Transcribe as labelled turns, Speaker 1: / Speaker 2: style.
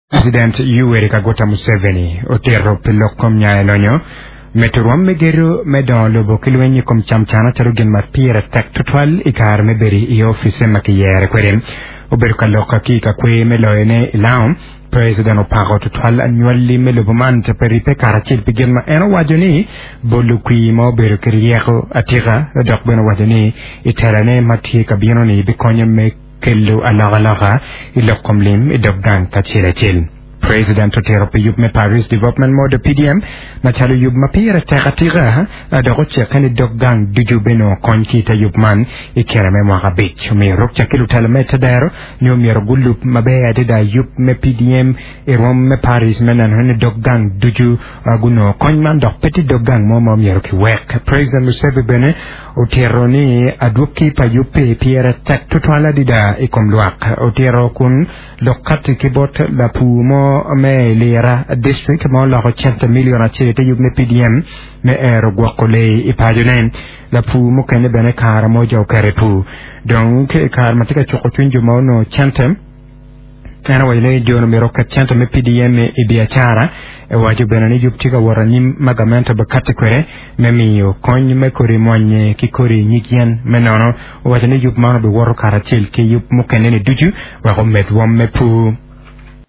Speaker 1: President Yoweri Kaguta Museveni otero pilokom nyaelonyo meturum megero medon lobo kilwenyi kom chamchana charugen mapira tak tutwal ikar meberi i office makiyere kwere oberuka loka kika kwe meloene ilaum President Opago tutwal annually melobuman taperipe karachil pigenma eno wajoni bolukwi mo berukiriego atira dokbeno wajoni iterane matie kabino ni bikonye me kello alaga ilokom lim idobgan kachilachil President Otero Piyup me Paris Development Mode PDM Machalo Yub Mapira Takatira Adoche Kani Doggang Dujubeno Konkita Yubman Ikerame Mwagabich Me Rokcha Kilutalmeta Dero Nyomir Gulup Mabea Dida Yup me PDM Irom me Paris Menan Hene Doggang Duju Aguno Konman Dok Petit Doggang Momo Miroki Wek President Museveni Otero ni Adwoki Payupe Pierre Tak Tutwala Dida Ikomluak Otero Kun Lokati Kibot La Pumo me lera district mo la 80 million a chete yubne PDM me ero gwakole ipajune la pu mo kene bene kara mo jaw kare pu donc kar matika choko chunju mo no chantem kana wale jono me roka chantem me PDM e biachara e waju bene ni juptika warani magamenta bakate kwere me miyo konyi me kori monye kikori nyikian me nono wajani yup mano be woro kara chil ke yup mo kene ne duju wa ko met wom me pu